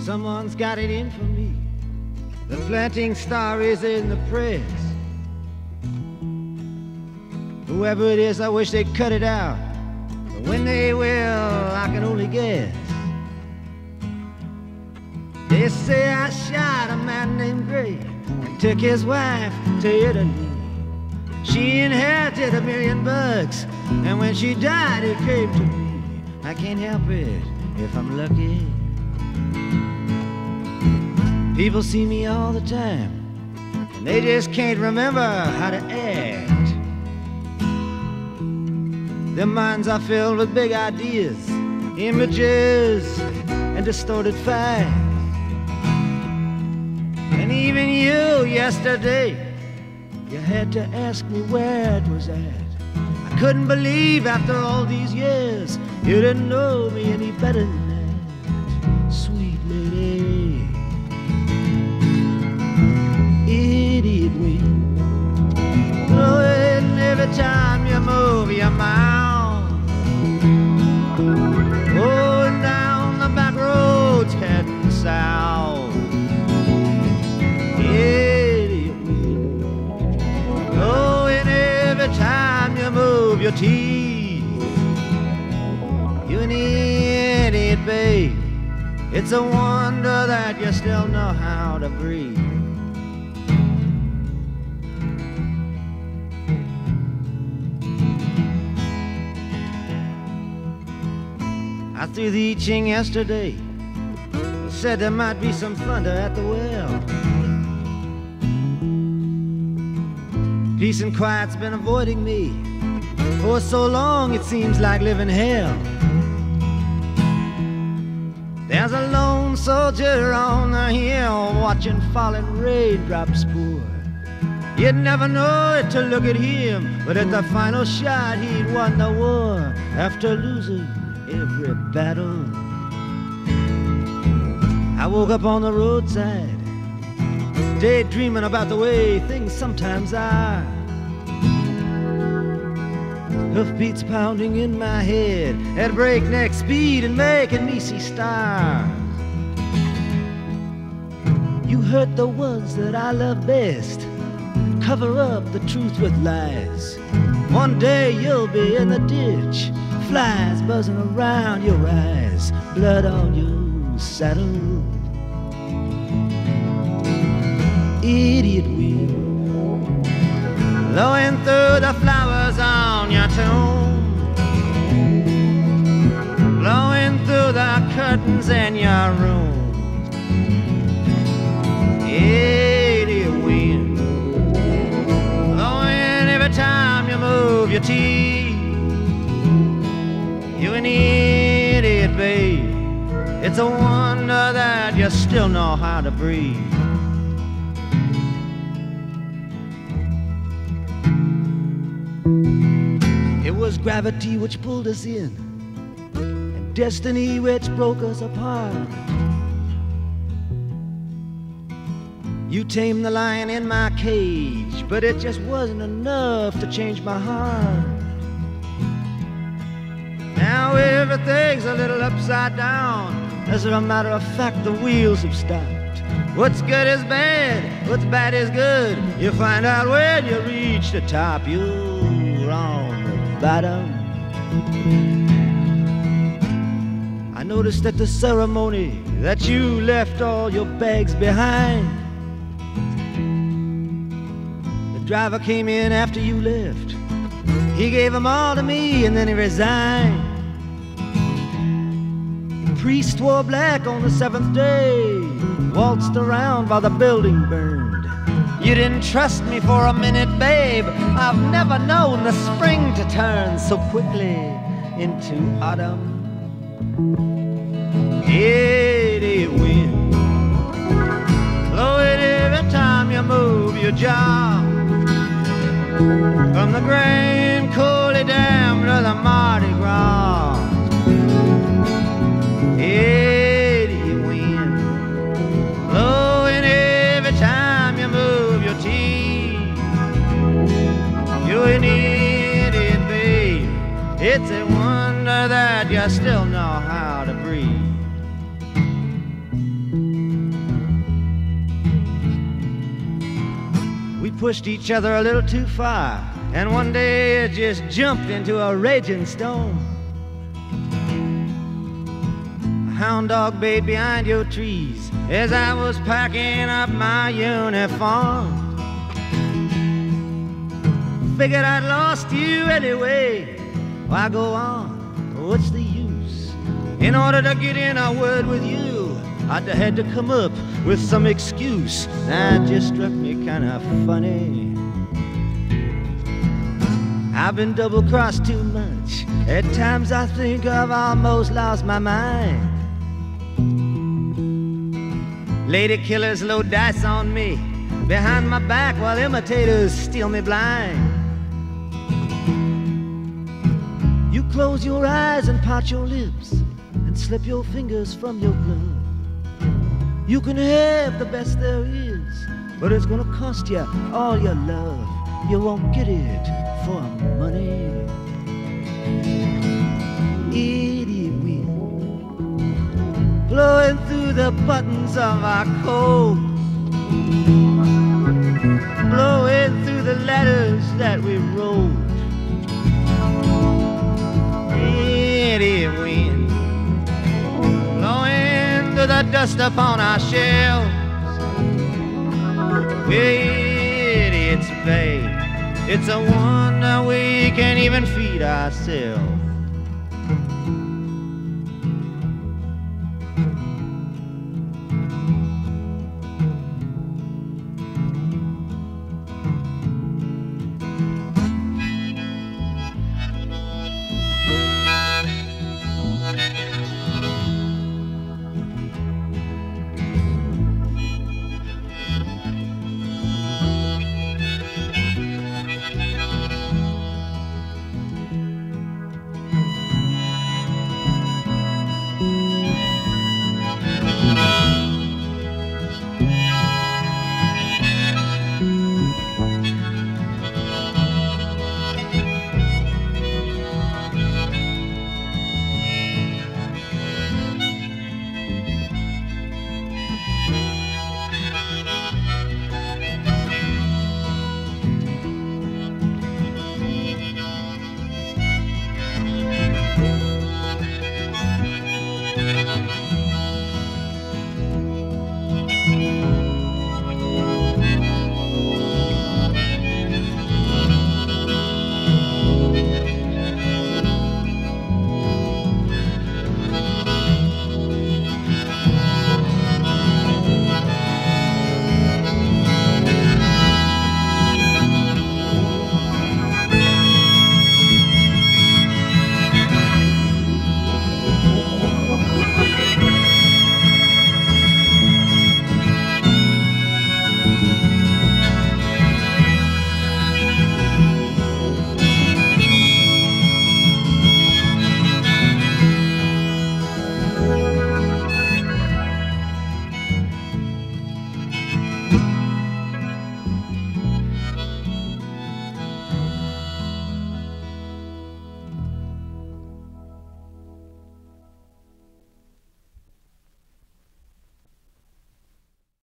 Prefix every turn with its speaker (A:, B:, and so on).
A: Someone's got it in for me. The planting star is in the press. Whoever it is, I wish they'd cut it out. But when they will, I can only guess. They say I shot a man named Gray and took his wife to Italy. She inherited $1 million, and when she died, it came to me. I can't help it if I'm lucky. People see me all the time, and they just can't remember how to act. Their minds are filled with big ideas, images, and distorted facts. And even you yesterday, you had to ask me where it was at. I couldn't believe after all these years you didn't know me any better than that, sweet lady. Idiot wind blowing every time you move your mouth, going down the back roads heading south. Idiot wind blowing every time you move your teeth. You an idiot, babe. It's a wonder that you still know how to breathe. I threw the I Ching yesterday. Said there might be some thunder at the well. Peace and quiet's been avoiding me. For so long it seems like living hell. There's a lone soldier on the hill watching falling raindrops pour. You'd never know it to look at him, but at the final shot he'd won the war after losing every battle. I woke up on the roadside, daydreaming about the way things sometimes are. Hoofbeats pounding in my head at breakneck speed and making me see stars. You hurt the ones that I love best, cover up the truth with lies. One day you'll be in the ditch, flies buzzing around your eyes, blood on your saddle. Idiot wind blowing through the flowers on your tomb, blowing through the curtains in your room. Idiot wind blowing every time you move your teeth. You an idiot, babe. It's a wonder that you still know how to breathe. It was gravity which pulled us in, and destiny which broke us apart. You tamed the lion in my cage, but it just wasn't enough to change my heart. Now everything's a little upside down. As a matter of fact, the wheels have stopped. What's good is bad, what's bad is good. You find out when you reach the top. You're on the bottom. I noticed at the ceremony that you left all your bags behind. The driver came in after you left. He gave them all to me and then he resigned. The priest wore black on the 7th day, waltzed around while the building burned. You didn't trust me for a minute, babe. I've never known the spring to turn so quickly into autumn. Idiot wind blowing every time you move your jaw, from the Grand Coulee Dam to the Mardi Gras. Idiot wind blowing every time you move your teeth. You're an idiot, babe. It's a wonder that you still know how to breathe. pushed each other a little too far, and one day it just jumped into a raging storm. A hound dog bayed behind your trees as I was packing up my uniform. Figured I'd lost you anyway. Why go on? What's the use? In order to get in a word with you, I'd had to come up with some excuse. That just struck me kind of funny. I've been double-crossed too much. At times I think I've almost lost my mind. Lady killers load dice on me behind my back while imitators steal me blind. You close your eyes and part your lips and slip your fingers from your glove. You can have the best there is, but it's gonna cost you all your love. You won't get it for money. Idiot wind blowing through the buttons of our coat, blowing through the letters that we wrote. Idiot wind blowing through the dust upon our shelves. Idiots, babe, it's a wonder we can't even feed ourselves.